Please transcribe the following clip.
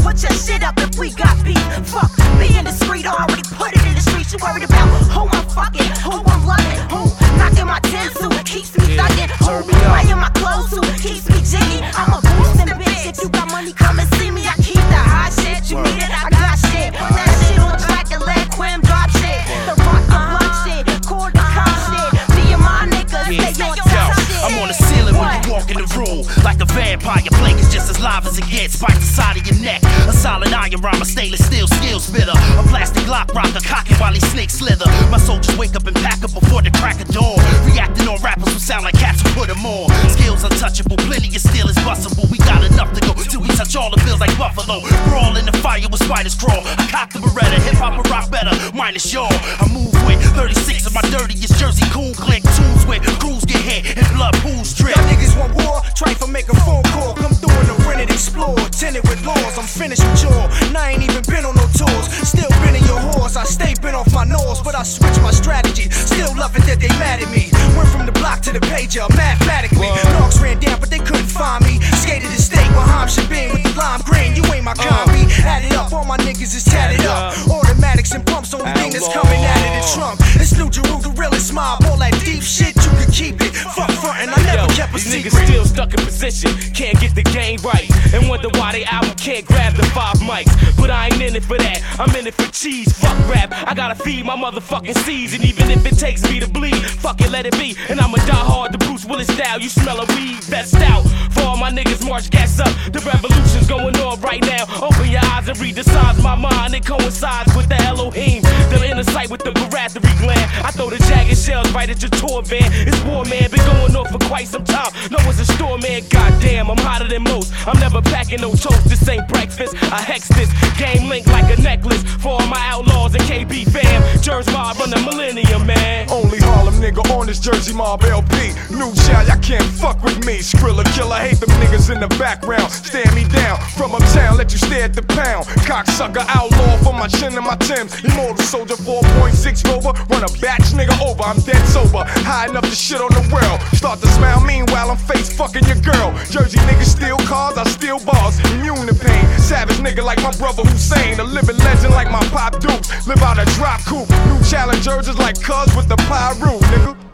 put your shit up if we got beef. Fuck, be in the street, already put it in the street. You worried about who I'm fucking, who I'm loving, who knocking my tins, who keeps me thugging, who buying my clothes, who keeps me jiggy. I'm a boostin' bitch. If you got money, come and see me. I keep the high shit. You need it, I got shit. That shit on track and let Quim drop shit. The rock, the block shit, cord the cop shit. Me and my niggas, stay on top shit. I'm on the ceiling when you walk in the room. Like a vampire, blink is just as live as it gets. Bite the side of your neck. A solid iron rhyme, a stainless steel skill spitter. A plastic lock rocker, cocking while he snake slither. My soldiers wake up and pack up before the crack of dawn. Reacting on rappers who sound like cats who put them on. Skills untouchable, plenty of steel is bustable. We got enough to go till we touch all the bills like Buffalo. Brawl in the fire with spiders crawl. I cock the Beretta, hip hop and rock better, minus y'all. I move with 36 of my dirtiest Jersey cool click. Tunes with crews get hit and blood pools drip. Y'all niggas want war, try for make a phone call. Come through in the rented explore, tenant with laws. I'm finished with y'all, and I ain't even been on no tours. Still been in your horse, I stay bent off my nose, but I switch my strategy. Still loving that they mad at me. Went from the block to the pager, mathematically. Dogs ran down, but they couldn't find me. Skated the state where Ham Shabin with the lime green. You ain't my combi. Add it up, all my niggas is tatted up. Automatics and pumps, only thing that's coming out of the trunk. It's New Jeru, the realest mob. All that deep shit, you can keep it. Fuck frontin', I never kept a secret. Niggas still stuck in position, can't get the game right, and wonder why they album can't grab the 5 mics. But I ain't in it for that, I'm in it for cheese. Fuck rap, I gotta feed my motherfucking seeds. And even if it takes me to bleed, fuck it, let it be. And I'ma die hard, the Bruce Willis style. You smell a weed, that's stout. For all my niggas, march gas up. The revolution's going on right now. Open your eyes and read the signs of my mind. It coincides with the Elohim, the inner sight with the Baratheon gland. I throw the jagged shells right at your tour van. It's war, man, been going on for quite some time. No, it's a store, man, goddamn, I'm hotter than most. I'm never packing no toast, this ain't breakfast. I hex this, game link like a necklace. For all my outlaws and KB fam, Jersey Mob run the millennium, man. Only Harlem nigga on this Jersey Mob LP. New child, y'all can't fuck with me. Skrilla killer, hate them niggas in the background. Stand me down from uptown, let you stare at the pound. Cocksucker outlaw for my chin and my Timbs. Immortal soldier 4.6 Rover, run a batch nigga over. I'm dead sober, high enough to shit on the world. Start to smile meanwhile I'm face fucking your girl. Jersey niggas steal cars, I steal bars. Immune to pain, savage nigga like my brother Hussein. A living legend like my Pop Dukes. Live out a drop coupe, new challengers is like cuz with the Pyru, nigga.